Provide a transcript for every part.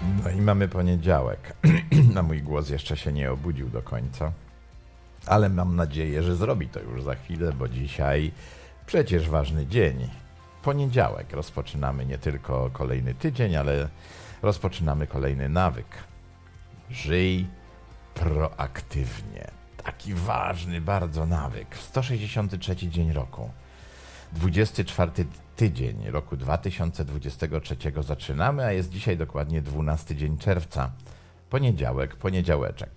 No i mamy poniedziałek. Na mój głos jeszcze się nie obudził do końca, ale mam nadzieję, że zrobi to już za chwilę, bo dzisiaj przecież ważny dzień. Poniedziałek. Rozpoczynamy nie tylko kolejny tydzień, ale rozpoczynamy kolejny nawyk. Żyj proaktywnie. Taki ważny bardzo nawyk. 163 dzień roku. 24 tydzień roku 2023 zaczynamy, a jest dzisiaj dokładnie 12 dzień czerwca. Poniedziałek, poniedziałeczek.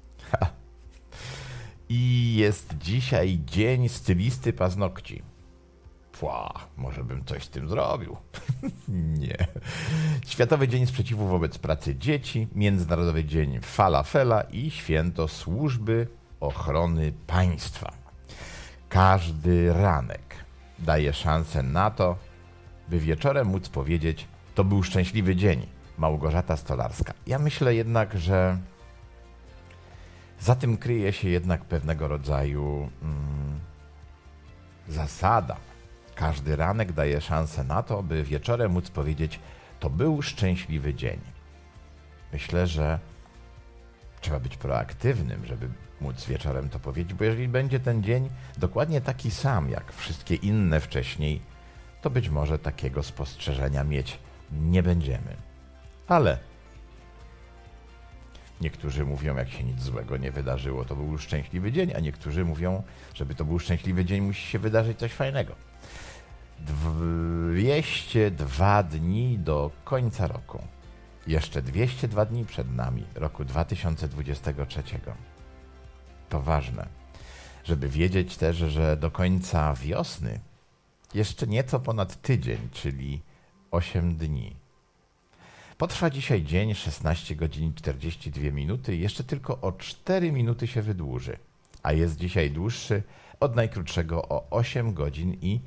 I jest dzisiaj dzień stylisty paznokci. Może bym coś z tym zrobił. Nie. Światowy Dzień Sprzeciwu wobec pracy dzieci, Międzynarodowy Dzień Falafela i Święto Służby Ochrony Państwa. Każdy ranek daje szansę na to, by wieczorem móc powiedzieć: to był szczęśliwy dzień. Małgorzata Stolarska. Ja myślę jednak, że za tym kryje się jednak pewnego rodzaju zasada. Każdy ranek daje szansę na to, by wieczorem móc powiedzieć: to był szczęśliwy dzień. Myślę, że trzeba być proaktywnym, żeby móc wieczorem to powiedzieć, bo jeżeli będzie ten dzień dokładnie taki sam jak wszystkie inne wcześniej, to być może takiego spostrzeżenia mieć nie będziemy. Ale niektórzy mówią, jak się nic złego nie wydarzyło, to był szczęśliwy dzień, a niektórzy mówią, żeby to był szczęśliwy dzień, musi się wydarzyć coś fajnego. 202 dni do końca roku. Jeszcze 202 dni przed nami, roku 2023. To ważne, żeby wiedzieć też, że do końca wiosny jeszcze nieco ponad tydzień, czyli 8 dni. Potrwa dzisiaj dzień 16 godzin 42 minuty i jeszcze tylko o 4 minuty się wydłuży, a jest dzisiaj dłuższy od najkrótszego o 8 godzin i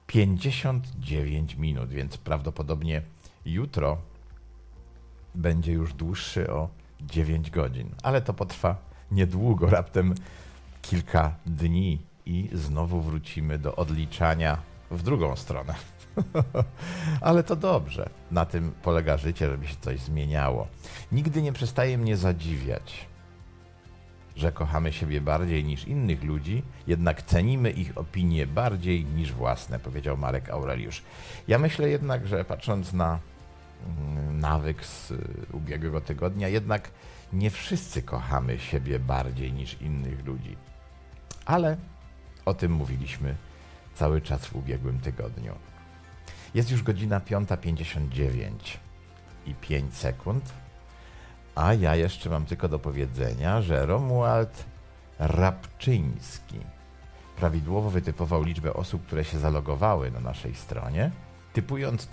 59 minut, więc prawdopodobnie jutro będzie już dłuższy o 9 godzin, ale to potrwa niedługo, raptem kilka dni i znowu wrócimy do odliczania w drugą stronę. Ale to dobrze. Na tym polega życie, żeby się coś zmieniało. Nigdy nie przestaje mnie zadziwiać, że kochamy siebie bardziej niż innych ludzi, jednak cenimy ich opinie bardziej niż własne, powiedział Marek Aureliusz. Ja myślę jednak, że patrząc na nawyk z ubiegłego tygodnia, jednak nie wszyscy kochamy siebie bardziej niż innych ludzi. Ale o tym mówiliśmy cały czas w ubiegłym tygodniu. Jest już godzina 5:59 i 5 sekund, a ja jeszcze mam tylko do powiedzenia, że Romuald Rabczyński prawidłowo wytypował liczbę osób, które się zalogowały na naszej stronie, typując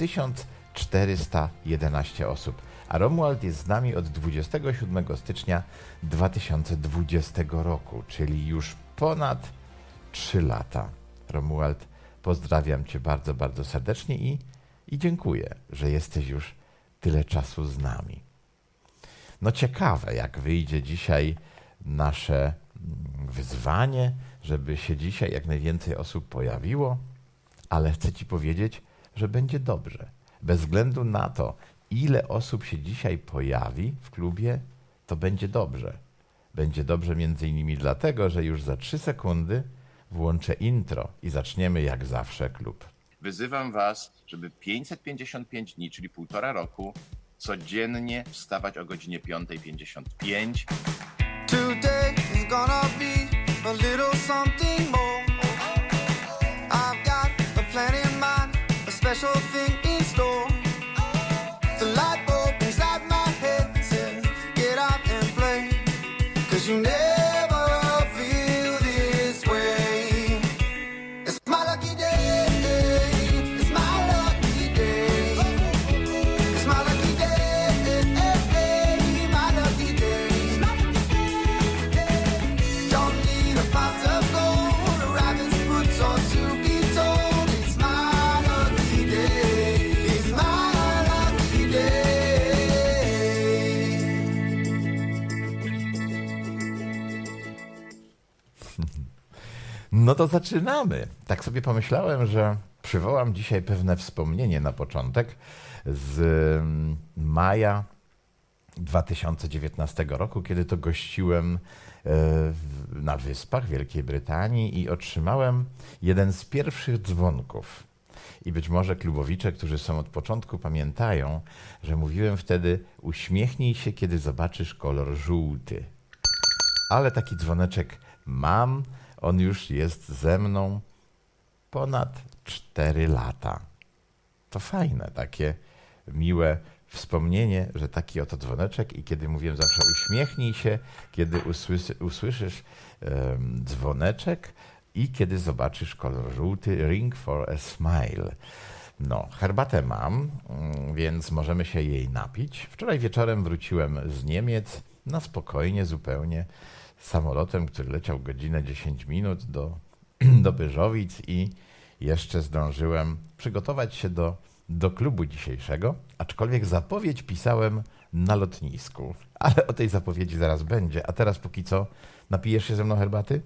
1411 osób. A Romuald jest z nami od 27 stycznia 2020 roku, czyli już ponad 3 lata. Romuald, pozdrawiam Cię bardzo, bardzo serdecznie i dziękuję, że jesteś już tyle czasu z nami. No ciekawe, jak wyjdzie dzisiaj nasze wyzwanie, żeby się dzisiaj jak najwięcej osób pojawiło, ale chcę Ci powiedzieć, że będzie dobrze. Bez względu na to, ile osób się dzisiaj pojawi w klubie, to będzie dobrze. Będzie dobrze między innymi dlatego, że już za 3 sekundy włączę intro i zaczniemy jak zawsze klub. Wyzywam Was, żeby 555 dni, czyli 1,5 roku, codziennie wstawać o godzinie 5:55. Today is gonna be a little something more. I've got a plan in mind, a special thing in store. The light bulb inside my head says, get out and play, 'cause you never feel this way. It's my lucky day, it's my lucky day. It's my lucky day, my lucky day. Don't need a pot of gold, a rabbit's foot or to be told. It's my lucky day, it's my lucky day. No to zaczynamy. Tak sobie pomyślałem, że przywołam dzisiaj pewne wspomnienie na początek z maja 2019 roku, kiedy to gościłem na Wyspach Wielkiej Brytanii i otrzymałem jeden z pierwszych dzwonków. I być może klubowicze, którzy są od początku, pamiętają, że mówiłem wtedy: uśmiechnij się, kiedy zobaczysz kolor żółty. Ale taki dzwoneczek mam, on już jest ze mną ponad 4 lata. To fajne, takie miłe wspomnienie, że taki oto dzwoneczek i kiedy mówiłem zawsze uśmiechnij się, kiedy usłyszysz dzwoneczek i kiedy zobaczysz kolor żółty, ring for a smile. No, herbatę mam, więc możemy się jej napić. Wczoraj wieczorem wróciłem z Niemiec na spokojnie zupełnie samolotem, który leciał godzinę 10 minut do Pyrzowic i jeszcze zdążyłem przygotować się do klubu dzisiejszego, aczkolwiek zapowiedź pisałem na lotnisku. Ale o tej zapowiedzi zaraz będzie. A teraz póki co napijesz się ze mną herbaty?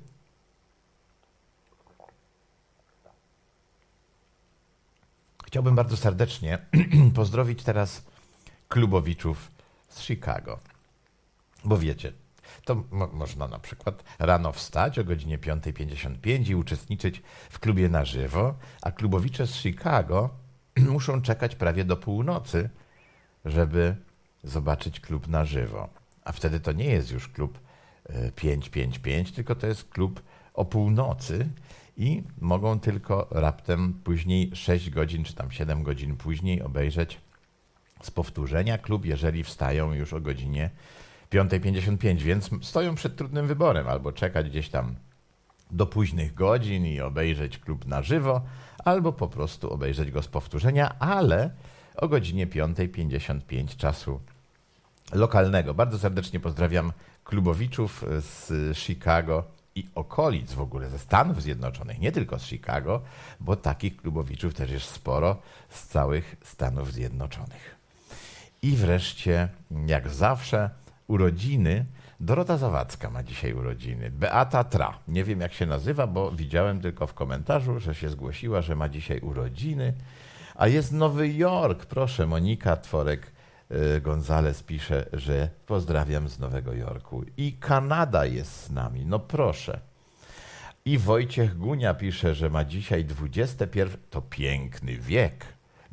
Chciałbym bardzo serdecznie pozdrowić teraz klubowiczów z Chicago. Bo wiecie, to można na przykład rano wstać o godzinie 5:55 i uczestniczyć w klubie na żywo, a klubowicze z Chicago muszą czekać prawie do północy, żeby zobaczyć klub na żywo. A wtedy to nie jest już klub 5:55, tylko to jest klub o północy i mogą tylko raptem później 6 godzin czy tam 7 godzin później obejrzeć z powtórzenia klub, jeżeli wstają już o godzinie 5:55, więc stoją przed trudnym wyborem: albo czekać gdzieś tam do późnych godzin i obejrzeć klub na żywo, albo po prostu obejrzeć go z powtórzenia, ale o godzinie 5:55 czasu lokalnego. Bardzo serdecznie pozdrawiam klubowiczów z Chicago i okolic, w ogóle ze Stanów Zjednoczonych, nie tylko z Chicago, bo takich klubowiczów też jest sporo z całych Stanów Zjednoczonych. I wreszcie, jak zawsze, urodziny. Dorota Zawadzka ma dzisiaj urodziny. Beata Tra. Nie wiem, jak się nazywa, bo widziałem tylko w komentarzu, że się zgłosiła, że ma dzisiaj urodziny. A jest Nowy Jork. Proszę, Monika Tworek-Gonzalez pisze, że pozdrawiam z Nowego Jorku. I Kanada jest z nami. No proszę. I Wojciech Gunia pisze, że ma dzisiaj 21... To piękny wiek.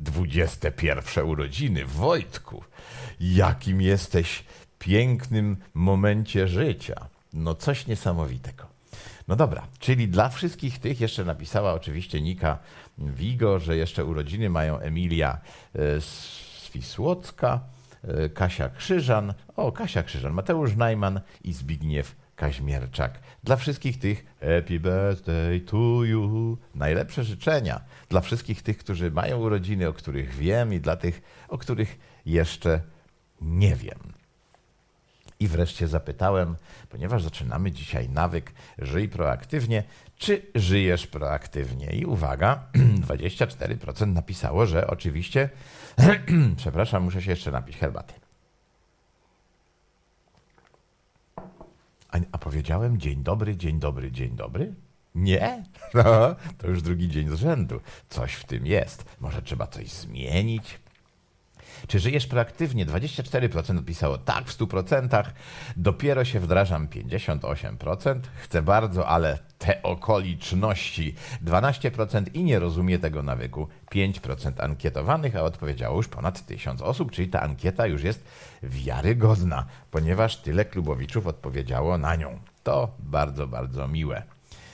21 urodziny. Wojtku, jakim jesteś pięknym momencie życia. No coś niesamowitego. No dobra, czyli dla wszystkich tych jeszcze napisała oczywiście Nika Wigo, że jeszcze urodziny mają Emilia Swisłocka, Kasia Krzyżan, Mateusz Najman i Zbigniew Kaźmierczak. Dla wszystkich tych happy birthday to you. Najlepsze życzenia dla wszystkich tych, którzy mają urodziny, o których wiem, i dla tych, o których jeszcze nie wiem. I wreszcie zapytałem, ponieważ zaczynamy dzisiaj nawyk Żyj proaktywnie, czy żyjesz proaktywnie? I uwaga, 24% napisało, że oczywiście, przepraszam, muszę się jeszcze napić herbaty. A powiedziałem dzień dobry, dzień dobry, dzień dobry? Nie? No, to już drugi dzień z rzędu. Coś w tym jest. Może trzeba coś zmienić? Czy żyjesz proaktywnie? 24% odpisało tak w 100%. Dopiero się wdrażam 58%. Chcę bardzo, ale te okoliczności 12% i nie rozumie tego nawyku 5% ankietowanych, a odpowiedziało już ponad 1000 osób, czyli ta ankieta już jest wiarygodna, ponieważ tyle klubowiczów odpowiedziało na nią. To bardzo, bardzo miłe.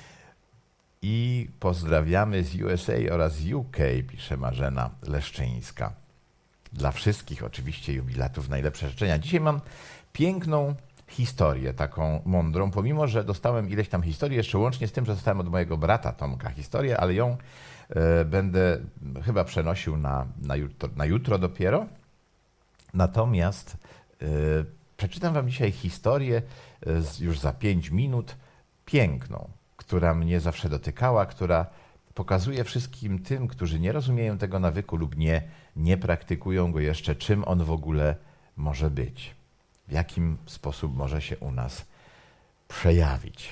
I pozdrawiamy z USA oraz UK, pisze Marzena Leszczyńska. Dla wszystkich oczywiście jubilatów najlepsze życzenia. Dzisiaj mam piękną historię, taką mądrą, pomimo że dostałem ileś tam historii, jeszcze łącznie z tym, że dostałem od mojego brata Tomka historię, ale ją będę chyba przenosił na jutro dopiero. Natomiast przeczytam wam dzisiaj historię już za 5 minut, piękną, która mnie zawsze dotykała, która pokazuje wszystkim tym, którzy nie rozumieją tego nawyku lub nie praktykują go jeszcze, czym on w ogóle może być, w jakim sposób może się u nas przejawić.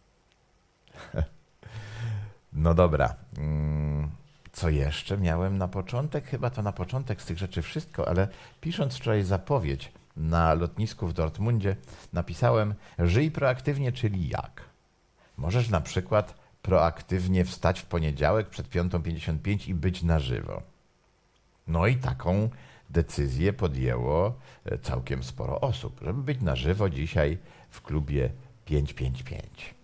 No dobra, co jeszcze miałem na początek? Chyba to na początek z tych rzeczy wszystko, ale pisząc wczoraj zapowiedź na lotnisku w Dortmundzie napisałem: żyj proaktywnie, czyli jak? Możesz na przykład proaktywnie wstać w poniedziałek przed 5:55 i być na żywo. No i taką decyzję podjęło całkiem sporo osób, żeby być na żywo dzisiaj w klubie 555.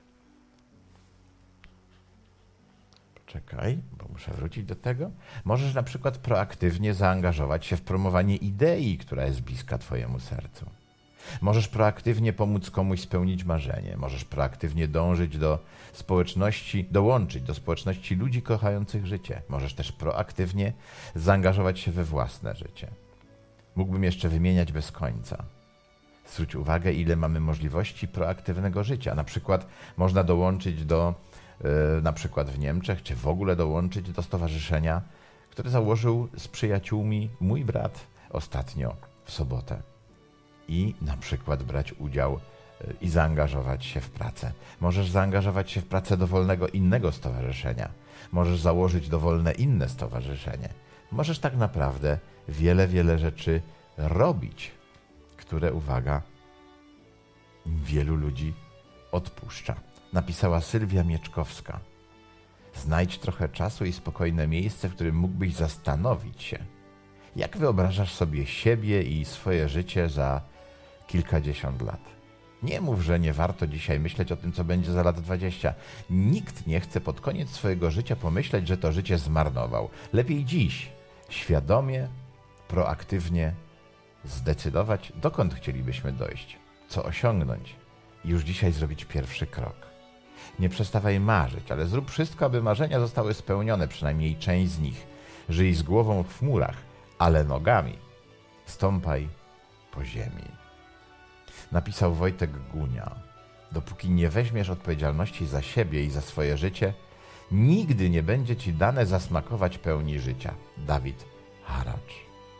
Czekaj, bo muszę wrócić do tego. Możesz na przykład proaktywnie zaangażować się w promowanie idei, która jest bliska twojemu sercu. Możesz proaktywnie pomóc komuś spełnić marzenie. Możesz proaktywnie dołączyć do społeczności ludzi kochających życie. Możesz też proaktywnie zaangażować się we własne życie. Mógłbym jeszcze wymieniać bez końca. Zwróć uwagę, ile mamy możliwości proaktywnego życia. Na przykład można dołączyć na przykład w Niemczech, czy w ogóle dołączyć do stowarzyszenia, które założył z przyjaciółmi mój brat ostatnio w sobotę. I na przykład brać udział i zaangażować się w pracę. Możesz zaangażować się w pracę dowolnego innego stowarzyszenia. Możesz założyć dowolne inne stowarzyszenie. Możesz tak naprawdę wiele rzeczy robić, które, uwaga, wielu ludzi odpuszcza. Napisała Sylwia Mieczkowska. Znajdź trochę czasu i spokojne miejsce, w którym mógłbyś zastanowić się, jak wyobrażasz sobie siebie i swoje życie za kilkadziesiąt lat. Nie mów, że nie warto dzisiaj myśleć o tym, co będzie za lat 20. Nikt nie chce pod koniec swojego życia pomyśleć, że to życie zmarnował. Lepiej dziś, świadomie, proaktywnie zdecydować, dokąd chcielibyśmy dojść, co osiągnąć i już dzisiaj zrobić pierwszy krok. Nie przestawaj marzyć, ale zrób wszystko, aby marzenia zostały spełnione, przynajmniej część z nich. Żyj z głową w chmurach, ale nogami stąpaj po ziemi. Napisał Wojtek Gunia. Dopóki nie weźmiesz odpowiedzialności za siebie i za swoje życie, nigdy nie będzie ci dane zasmakować pełni życia. Dawid Haracz.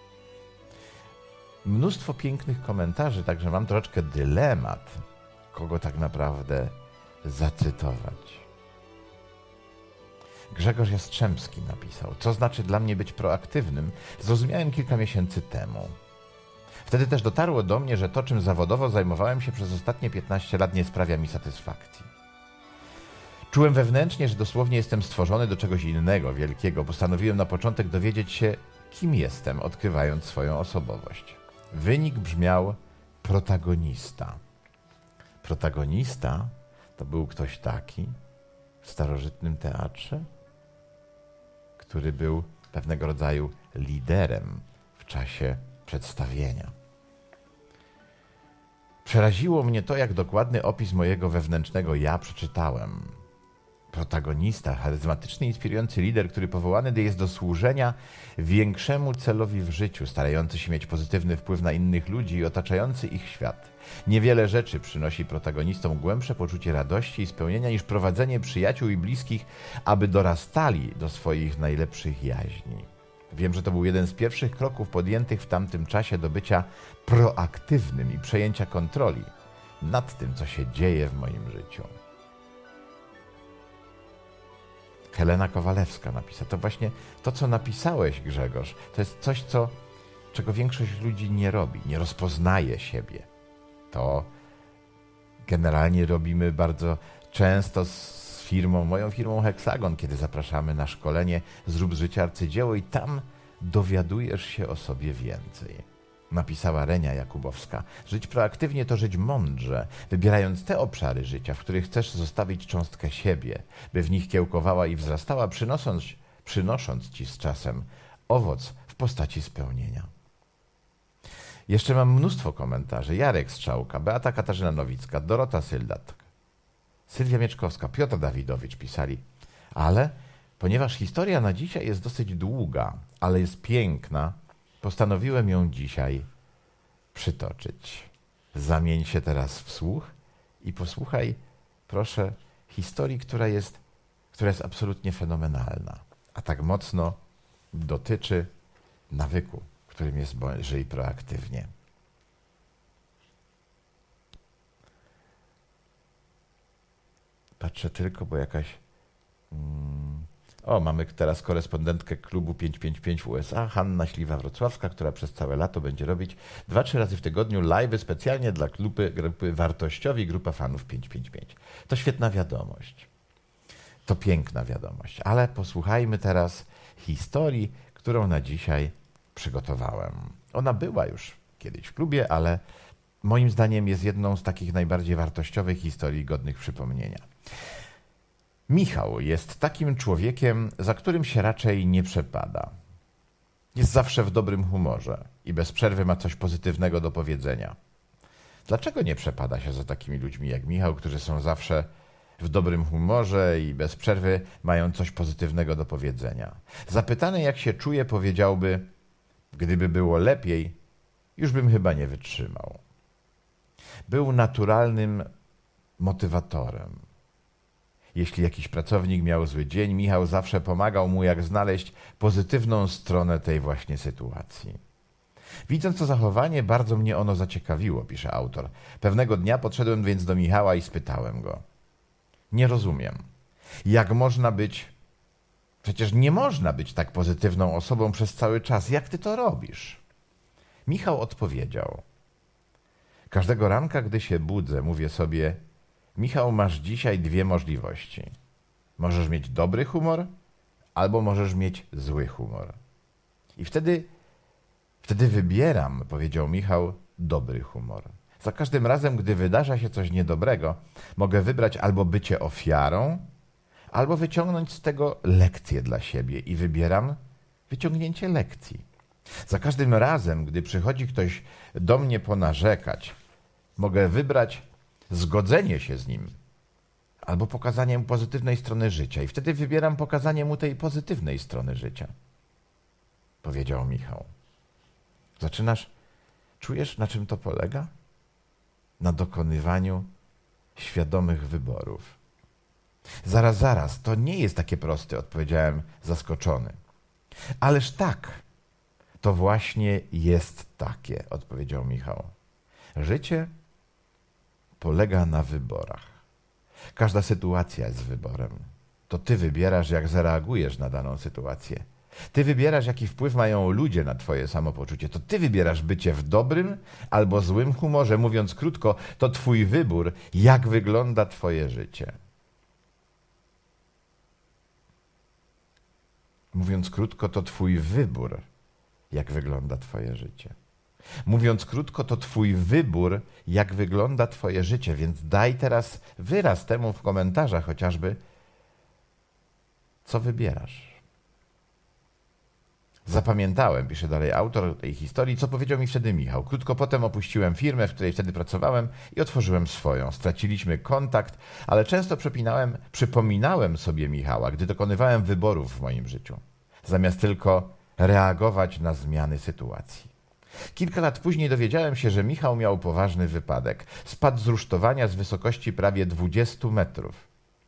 Mnóstwo pięknych komentarzy, także mam troszeczkę dylemat, kogo tak naprawdę zacytować. Grzegorz Jastrzębski napisał: co znaczy dla mnie być proaktywnym, zrozumiałem kilka miesięcy temu. Wtedy też dotarło do mnie, że to, czym zawodowo zajmowałem się przez ostatnie 15 lat, nie sprawia mi satysfakcji. Czułem wewnętrznie, że dosłownie jestem stworzony do czegoś innego, wielkiego. Postanowiłem na początek dowiedzieć się, kim jestem, odkrywając swoją osobowość. Wynik brzmiał protagonista. Protagonista to był ktoś taki w starożytnym teatrze, który był pewnego rodzaju liderem w czasie przedstawienia. Przeraziło mnie to, jak dokładny opis mojego wewnętrznego ja przeczytałem. Protagonista, charyzmatyczny, inspirujący lider, który powołany jest do służenia większemu celowi w życiu, starający się mieć pozytywny wpływ na innych ludzi i otaczający ich świat. Niewiele rzeczy przynosi protagonistom głębsze poczucie radości i spełnienia niż prowadzenie przyjaciół i bliskich, aby dorastali do swoich najlepszych jaźni. Wiem, że to był jeden z pierwszych kroków podjętych w tamtym czasie do bycia proaktywnym i przejęcia kontroli nad tym, co się dzieje w moim życiu. Helena Kowalewska napisała. To właśnie to, co napisałeś, Grzegorz, to jest coś, czego większość ludzi nie robi, nie rozpoznaje siebie. To generalnie robimy bardzo często z moją firmą Heksagon, kiedy zapraszamy na szkolenie Zrób z życia arcydzieło i tam dowiadujesz się o sobie więcej. Napisała Renia Jakubowska. Żyć proaktywnie to żyć mądrze, wybierając te obszary życia, w których chcesz zostawić cząstkę siebie, by w nich kiełkowała i wzrastała, przynosząc ci z czasem owoc w postaci spełnienia. Jeszcze mam mnóstwo komentarzy. Jarek Strzałka, Beata Katarzyna Nowicka, Dorota Syldat, Sylwia Mieczkowska, Piotr Dawidowicz pisali. Ale ponieważ historia na dzisiaj jest dosyć długa, ale jest piękna, postanowiłem ją dzisiaj przytoczyć. Zamień się teraz w słuch i posłuchaj, proszę, historii, która jest absolutnie fenomenalna, a tak mocno dotyczy nawyku, którym jest żyj proaktywnie. Patrzę tylko, bo jakaś O, mamy teraz korespondentkę klubu 555 w USA, Hanna Śliwa-Wrocławska, która przez całe lato będzie robić 2-3 razy w tygodniu live'y specjalnie dla grupy wartościowi, grupa fanów 555. To świetna wiadomość. To piękna wiadomość. Ale posłuchajmy teraz historii, którą na dzisiaj przygotowałem. Ona była już kiedyś w klubie, ale moim zdaniem jest jedną z takich najbardziej wartościowych historii godnych przypomnienia. Michał jest takim człowiekiem, za którym się raczej nie przepada. Jest zawsze w dobrym humorze i bez przerwy ma coś pozytywnego do powiedzenia. Dlaczego nie przepada się za takimi ludźmi jak Michał, którzy są zawsze w dobrym humorze i bez przerwy mają coś pozytywnego do powiedzenia? Zapytany, jak się czuje, powiedziałby: gdyby było lepiej, już bym chyba nie wytrzymał. Był naturalnym motywatorem. Jeśli jakiś pracownik miał zły dzień, Michał zawsze pomagał mu, jak znaleźć pozytywną stronę tej właśnie sytuacji. Widząc to zachowanie, bardzo mnie ono zaciekawiło, pisze autor. Pewnego dnia podszedłem więc do Michała i spytałem go: nie rozumiem, jak można być... Przecież nie można być tak pozytywną osobą przez cały czas. Jak ty to robisz? Michał odpowiedział: każdego ranka, gdy się budzę, mówię sobie: Michał, masz dzisiaj dwie możliwości. Możesz mieć dobry humor, albo możesz mieć zły humor. I wtedy wybieram, powiedział Michał, dobry humor. Za każdym razem, gdy wydarza się coś niedobrego, mogę wybrać albo bycie ofiarą, albo wyciągnąć z tego lekcję dla siebie i wybieram wyciągnięcie lekcji. Za każdym razem, gdy przychodzi ktoś do mnie ponarzekać, mogę wybrać zgodzenie się z nim albo pokazanie mu pozytywnej strony życia i wtedy wybieram pokazanie mu tej pozytywnej strony życia, powiedział Michał. Czujesz, na czym to polega? Na dokonywaniu świadomych wyborów. Zaraz, to nie jest takie proste, odpowiedziałem zaskoczony. Ależ tak, to właśnie jest takie, odpowiedział Michał. Życie polega na wyborach. Każda sytuacja jest wyborem. To ty wybierasz, jak zareagujesz na daną sytuację. Ty wybierasz, jaki wpływ mają ludzie na twoje samopoczucie. To ty wybierasz bycie w dobrym albo złym humorze. Mówiąc krótko, to twój wybór, jak wygląda twoje życie. Mówiąc krótko, to twój wybór, jak wygląda twoje życie. Mówiąc krótko, to twój wybór, jak wygląda twoje życie, więc daj teraz wyraz temu w komentarzach chociażby, co wybierasz. Zapamiętałem, pisze dalej autor tej historii, co powiedział mi wtedy Michał. Krótko potem opuściłem firmę, w której wtedy pracowałem i otworzyłem swoją. Straciliśmy kontakt, ale często przypominałem sobie Michała, gdy dokonywałem wyborów w moim życiu, zamiast tylko reagować na zmiany sytuacji. Kilka lat później dowiedziałem się, że Michał miał poważny wypadek. Spadł z rusztowania z wysokości prawie 20 metrów.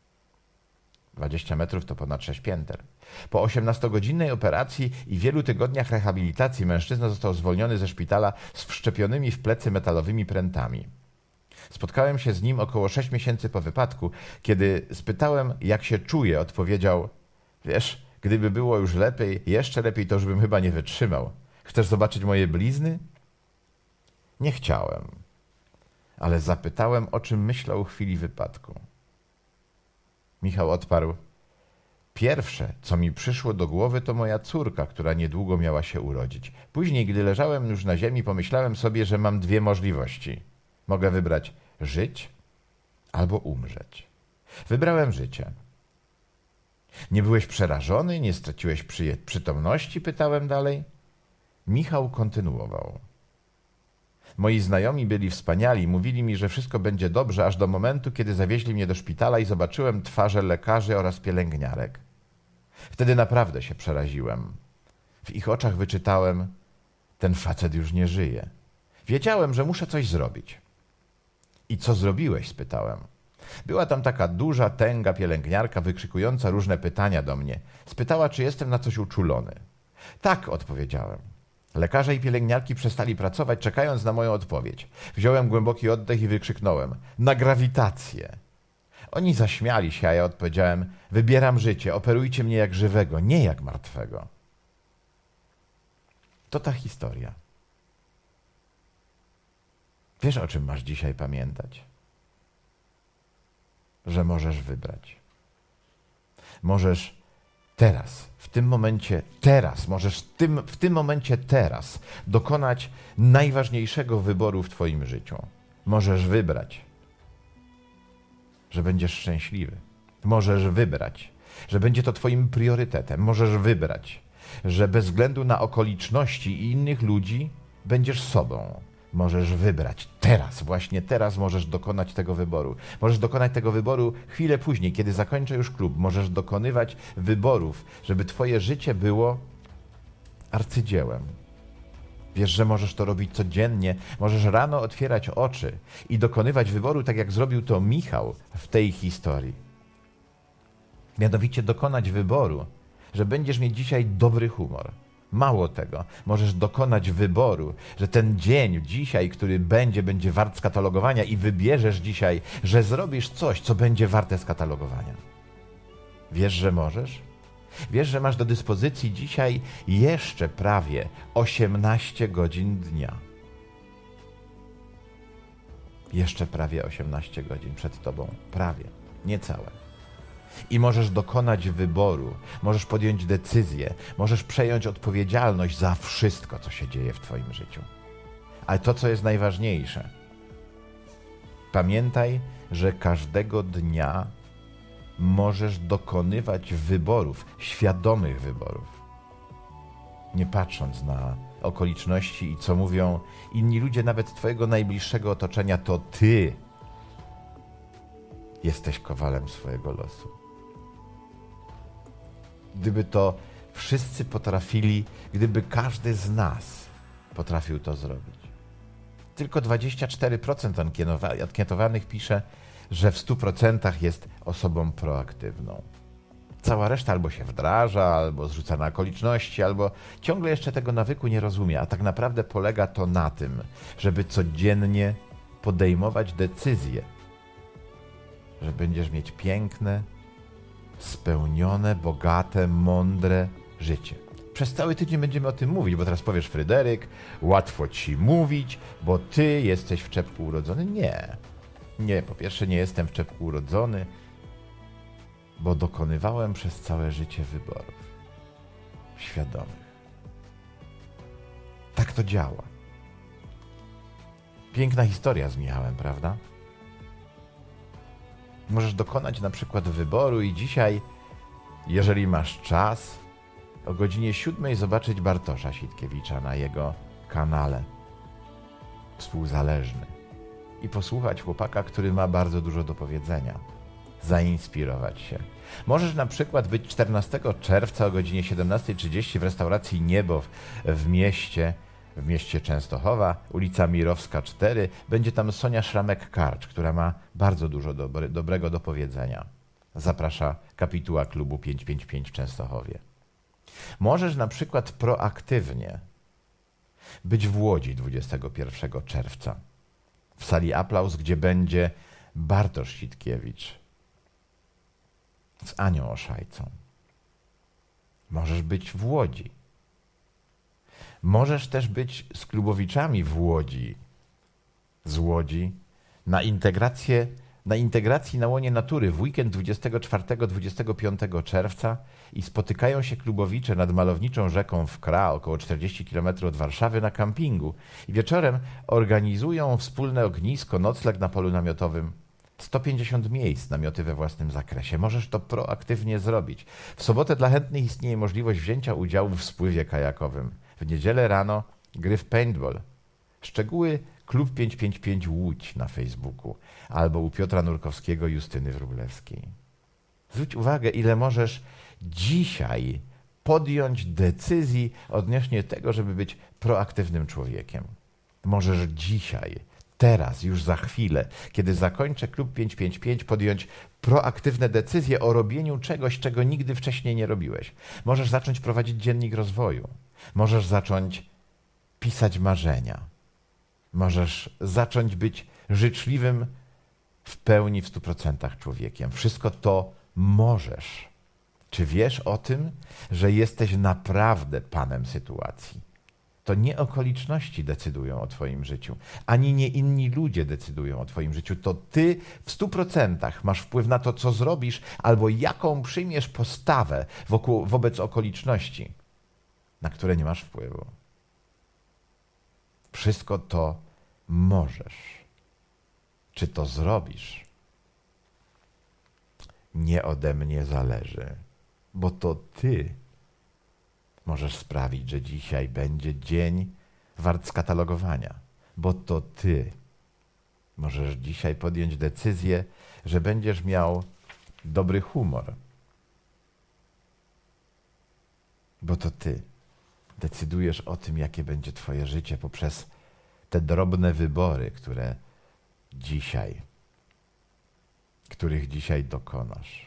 20 metrów to ponad 6 pięter. Po 18-godzinnej operacji i wielu tygodniach rehabilitacji mężczyzna został zwolniony ze szpitala z wszczepionymi w plecy metalowymi prętami. Spotkałem się z nim około 6 miesięcy po wypadku. Kiedy spytałem, jak się czuje, odpowiedział: wiesz, gdyby było już lepiej, jeszcze lepiej, to już bym chyba nie wytrzymał. Chcesz zobaczyć moje blizny? Nie chciałem, ale zapytałem, o czym myślał w chwili wypadku. Michał odparł: pierwsze, co mi przyszło do głowy, to moja córka, która niedługo miała się urodzić. Później, gdy leżałem już na ziemi, pomyślałem sobie, że mam dwie możliwości. Mogę wybrać żyć albo umrzeć. Wybrałem życie. Nie byłeś przerażony? Nie straciłeś przytomności? Pytałem dalej. Michał kontynuował. Moi znajomi byli wspaniali, mówili mi, że wszystko będzie dobrze, aż do momentu, kiedy zawieźli mnie do szpitala i zobaczyłem twarze lekarzy oraz pielęgniarek. Wtedy naprawdę się przeraziłem. W ich oczach wyczytałem: ten facet już nie żyje. Wiedziałem, że muszę coś zrobić. I co zrobiłeś? Spytałem. Była tam taka duża, tęga pielęgniarka, wykrzykująca różne pytania do mnie. Spytała, czy jestem na coś uczulony. Tak, odpowiedziałem. Lekarze i pielęgniarki przestali pracować, czekając na moją odpowiedź. Wziąłem głęboki oddech i wykrzyknąłem: na grawitację. Oni zaśmiali się, a ja odpowiedziałem: wybieram życie, operujcie mnie jak żywego, nie jak martwego. To ta historia. Wiesz, o czym masz dzisiaj pamiętać? Że możesz wybrać. Możesz teraz, w tym momencie teraz, możesz w tym momencie teraz dokonać najważniejszego wyboru w twoim życiu. Możesz wybrać, że będziesz szczęśliwy. Możesz wybrać, że będzie to twoim priorytetem. Możesz wybrać, że bez względu na okoliczności i innych ludzi będziesz sobą. Możesz wybrać teraz, właśnie teraz możesz dokonać tego wyboru. Możesz dokonać tego wyboru chwilę później, kiedy zakończę już klub. Możesz dokonywać wyborów, żeby twoje życie było arcydziełem. Wiesz, że możesz to robić codziennie. Możesz rano otwierać oczy i dokonywać wyboru, tak jak zrobił to Michał w tej historii. Mianowicie dokonać wyboru, że będziesz mieć dzisiaj dobry humor. Mało tego, możesz dokonać wyboru, że ten dzień dzisiaj, który będzie wart skatalogowania i wybierzesz dzisiaj, że zrobisz coś, co będzie warte skatalogowania. Wiesz, że możesz? Wiesz, że masz do dyspozycji dzisiaj jeszcze prawie 18 godzin dnia. Jeszcze prawie 18 godzin przed tobą. Prawie. Niecałe. I możesz dokonać wyboru, możesz podjąć decyzję, możesz przejąć odpowiedzialność za wszystko, co się dzieje w twoim życiu. Ale to, co jest najważniejsze, pamiętaj, że każdego dnia możesz dokonywać wyborów, świadomych wyborów. Nie patrząc na okoliczności i co mówią inni ludzie, nawet twojego najbliższego otoczenia, to ty jesteś kowalem swojego losu. Gdyby to wszyscy potrafili, gdyby każdy z nas potrafił to zrobić. Tylko 24% ankietowanych pisze, że w 100% jest osobą proaktywną. Cała reszta albo się wdraża, albo zrzuca na okoliczności, albo ciągle jeszcze tego nawyku nie rozumie. A tak naprawdę polega to na tym, żeby codziennie podejmować decyzje, że będziesz mieć piękne, spełnione, bogate, mądre życie. Przez cały tydzień będziemy o tym mówić, bo teraz powiesz: Fryderyk, łatwo ci mówić, bo ty jesteś w czepku urodzony. Nie, po pierwsze nie jestem w czepku urodzony, bo dokonywałem przez całe życie wyborów świadomych. Tak to działa. Piękna historia z Michałem, prawda? Możesz dokonać na przykład wyboru i dzisiaj, jeżeli masz czas, o godzinie 7 zobaczyć Bartosza Sitkiewicza na jego kanale Współzależny i posłuchać chłopaka, który ma bardzo dużo do powiedzenia. Zainspirować się. Możesz na przykład być 14 czerwca o godzinie 17:30 w restauracji Niebo w mieście Częstochowa, ulica Mirowska 4. Będzie tam Sonia Szramek-Karcz, która ma bardzo dużo dobrego do powiedzenia. Zaprasza kapituła klubu 555 w Częstochowie. Możesz na przykład proaktywnie być w Łodzi 21 czerwca w sali Aplauz, gdzie będzie Bartosz Sitkiewicz z Anią Oszajcą. Możesz być w Łodzi. Możesz też być z klubowiczami w Łodzi, z Łodzi, na integracji na łonie natury w weekend 24-25 czerwca i spotykają się klubowicze nad malowniczą rzeką Wkra, około 40 km od Warszawy, na kampingu i wieczorem organizują wspólne ognisko, nocleg na polu namiotowym. 150 miejsc, namioty we własnym zakresie. Możesz to proaktywnie zrobić. W sobotę dla chętnych istnieje możliwość wzięcia udziału w spływie kajakowym. W niedzielę rano gry w paintball. Szczegóły Klub 555 Łódź na Facebooku albo u Piotra Nurkowskiego, Justyny Wróblewskiej. Zwróć uwagę, ile możesz dzisiaj podjąć decyzji odnośnie tego, żeby być proaktywnym człowiekiem. Możesz dzisiaj, teraz, już za chwilę, kiedy zakończę Klub 555, podjąć proaktywne decyzje o robieniu czegoś, czego nigdy wcześniej nie robiłeś. Możesz zacząć prowadzić dziennik rozwoju. Możesz zacząć pisać marzenia. Możesz zacząć być życzliwym w pełni, w 100% człowiekiem. Wszystko to możesz. Czy wiesz o tym, że jesteś naprawdę panem sytuacji? To nie okoliczności decydują o twoim życiu, ani nie inni ludzie decydują o twoim życiu. To ty w 100% masz wpływ na to, co zrobisz, albo jaką przyjmiesz postawę wobec okoliczności, na które nie masz wpływu. Wszystko to możesz. Czy to zrobisz? Nie ode mnie zależy, bo to ty możesz sprawić, że dzisiaj będzie dzień wart skatalogowania, bo to ty możesz dzisiaj podjąć decyzję, że będziesz miał dobry humor, bo to ty decydujesz o tym, jakie będzie twoje życie poprzez te drobne wybory, których dzisiaj dokonasz.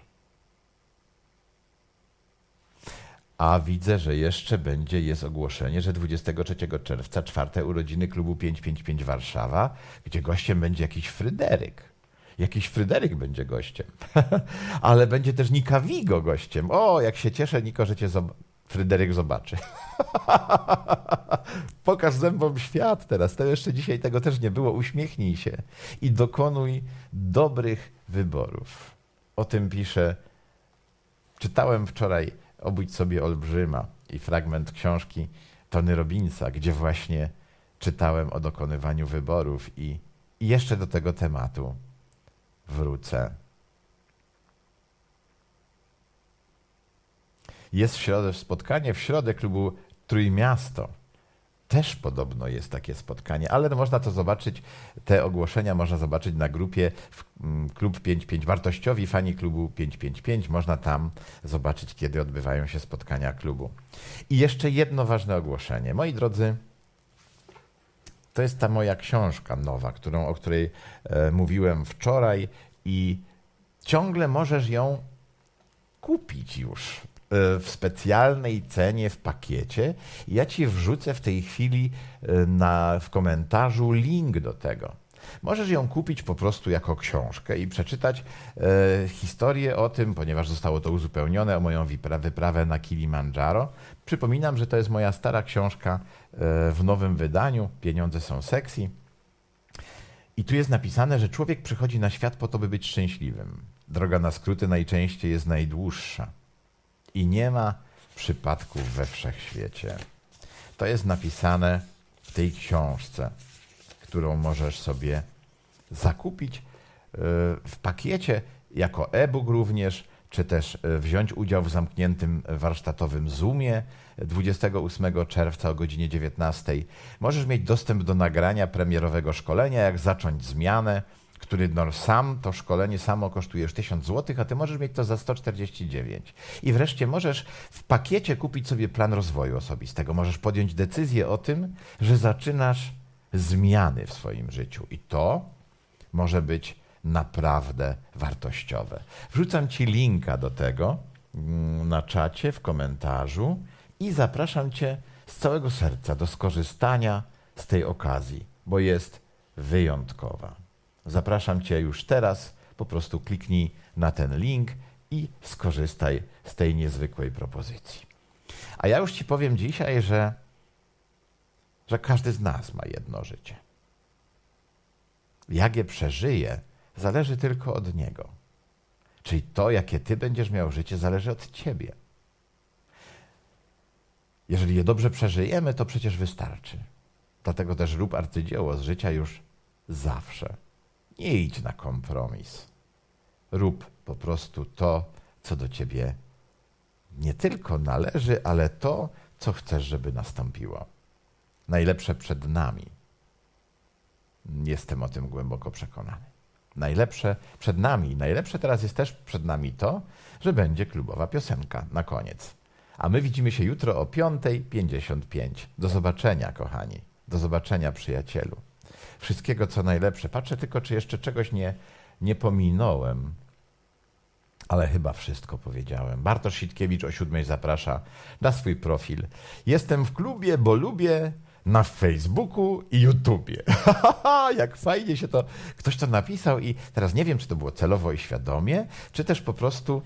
A widzę, że jeszcze jest ogłoszenie, że 23 czerwca 4. urodziny klubu 555 Warszawa, gdzie gościem będzie jakiś Fryderyk. Jakiś Fryderyk będzie gościem. Ale będzie też Nika Vigo gościem. O, jak się cieszę, Niko, że cię Fryderyk zobaczy. Pokaż zębom świat teraz. To jeszcze dzisiaj tego też nie było. Uśmiechnij się i dokonuj dobrych wyborów. O tym pisze. Czytałem wczoraj Obudź sobie olbrzyma i fragment książki Tony Robbinsa, gdzie właśnie czytałem o dokonywaniu wyborów i jeszcze do tego tematu wrócę. Jest w środę spotkanie, w środę klubu Trójmiasto. Też podobno jest takie spotkanie, ale można to zobaczyć, te ogłoszenia można zobaczyć na grupie Klub 55, wartościowi fani klubu 555. Można tam zobaczyć, kiedy odbywają się spotkania klubu. I jeszcze jedno ważne ogłoszenie. Moi drodzy, to jest ta moja książka nowa, o której mówiłem wczoraj i ciągle możesz ją kupić już w specjalnej cenie, w pakiecie. Ja ci wrzucę w tej chwili w komentarzu link do tego. Możesz ją kupić po prostu jako książkę i przeczytać historię o tym, ponieważ zostało to uzupełnione o moją wyprawę na Kilimandżaro. Przypominam, że to jest moja stara książka w nowym wydaniu. Pieniądze są sexy. I tu jest napisane, że człowiek przychodzi na świat po to, by być szczęśliwym. Droga na skróty najczęściej jest najdłuższa. I nie ma przypadków we wszechświecie. To jest napisane w tej książce, którą możesz sobie zakupić w pakiecie jako e-book również, czy też wziąć udział w zamkniętym warsztatowym Zoomie 28 czerwca o godzinie 19. Możesz mieć dostęp do nagrania premierowego szkolenia, jak zacząć zmianę, który to szkolenie samo kosztuje już 1000 zł, a ty możesz mieć to za 149. I wreszcie możesz w pakiecie kupić sobie plan rozwoju osobistego. Możesz podjąć decyzję o tym, że zaczynasz zmiany w swoim życiu. I to może być naprawdę wartościowe. Wrzucam ci linka do tego na czacie, w komentarzu i zapraszam cię z całego serca do skorzystania z tej okazji, bo jest wyjątkowa. Zapraszam cię już teraz, po prostu kliknij na ten link i skorzystaj z tej niezwykłej propozycji. A ja już ci powiem dzisiaj, że każdy z nas ma jedno życie. Jak je przeżyje, zależy tylko od niego. Czyli to, jakie ty będziesz miał życie, zależy od ciebie. Jeżeli je dobrze przeżyjemy, to przecież wystarczy. Dlatego też rób arcydzieło z życia już zawsze. Nie idź na kompromis. Rób po prostu to, co do ciebie nie tylko należy, ale to, co chcesz, żeby nastąpiło. Najlepsze przed nami. Jestem o tym głęboko przekonany. Najlepsze przed nami. Najlepsze teraz jest też przed nami to, że będzie klubowa piosenka na koniec. A my widzimy się jutro o 5:55. Do zobaczenia, kochani. Do zobaczenia, przyjacielu. Wszystkiego, co najlepsze. Patrzę tylko, czy jeszcze czegoś nie pominąłem. Ale chyba wszystko powiedziałem. Bartosz Sitkiewicz o 7:00 zaprasza na swój profil. Jestem w klubie, bo lubię na Facebooku i YouTubie. Jak fajnie się to... Ktoś to napisał i teraz nie wiem, czy to było celowo i świadomie, czy też po prostu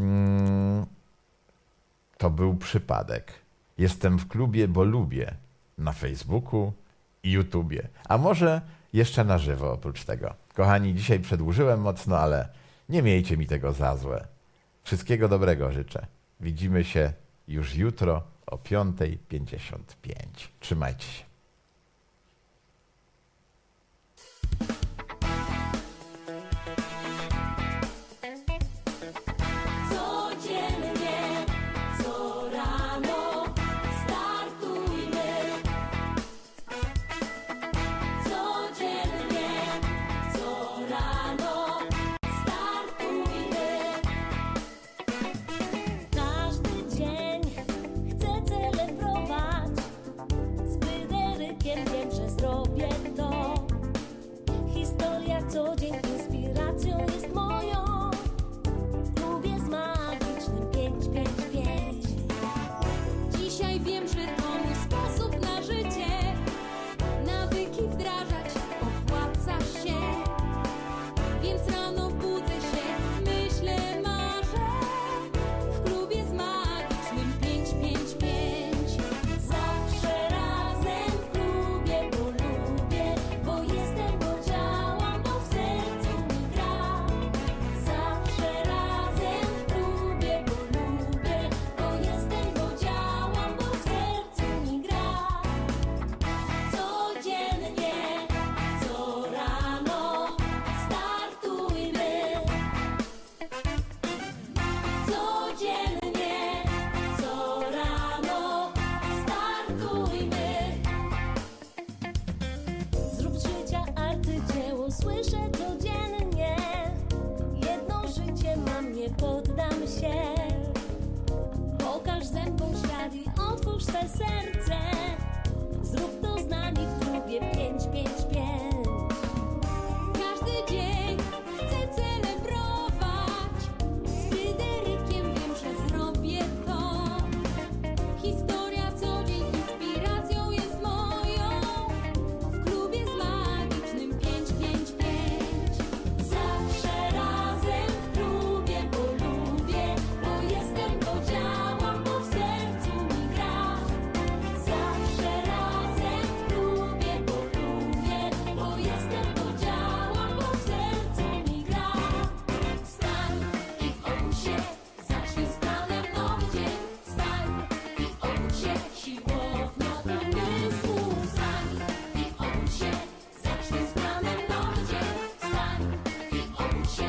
to był przypadek. Jestem w klubie, bo lubię na Facebooku i YouTubie. A może jeszcze na żywo oprócz tego. Kochani, dzisiaj przedłużyłem mocno, ale nie miejcie mi tego za złe. Wszystkiego dobrego życzę. Widzimy się już jutro o 5:55. Trzymajcie się. Codziennie, co rano startujmy. Codziennie, co rano startujmy. Każdy dzień chcę celebrować. Z Fryderykiem wiem, że zrobię to. Historia co dzień inspiracją jest moją. W klubie z magicznym 555. Dzisiaj wiem, że to mój sposób na życie. Nawyki wdrażać opłaca się. Więc rano budzę się, myślę, marzę. W klubie z magicznym 555. Zawsze razem w klubie, bo lubię, bo jestem, bo działam, bo w sercu mi gra. Zawsze razem w klubie, bo lubię, bo jestem, bo działam, bo w sercu mi gra. Codziennie, co rano startujmy. Codziennie, co rano startujmy. Zrób z życia arcydzieło, słyszę codziennie. Jedno życie mam, nie poddam się. Pokaż zębom świat i otwórz swe serce. Zrób to z nami w klubie 555. Każdy dzień chcę celebrować. Z Fryderykiem wiem, że zrobię to. Historia co dzień inspiracją jest moją. W klubie z magicznym 555. Zawsze razem w klubie, bo lubię, bo jestem, bo działam, bo w sercu mi gra. Zawsze razem w klubie, bo lubię, bo jestem, bo działam, bo w sercu mi gra. Wstań i obudź się, zacznij z planem nowy dzień. Wstań i obudź się, siłownia do umysłu. Wstań i obudź się, zacznij z planem nowy dzień. Wstań i obudź się.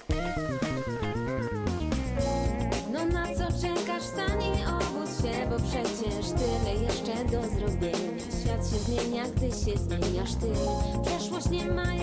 No na co czekasz, wstań i obudź się, bo przecież tyle jeszcze do zrobienia. Świat się zmienia, gdy się zmieniasz ty. Przeszłość nie ma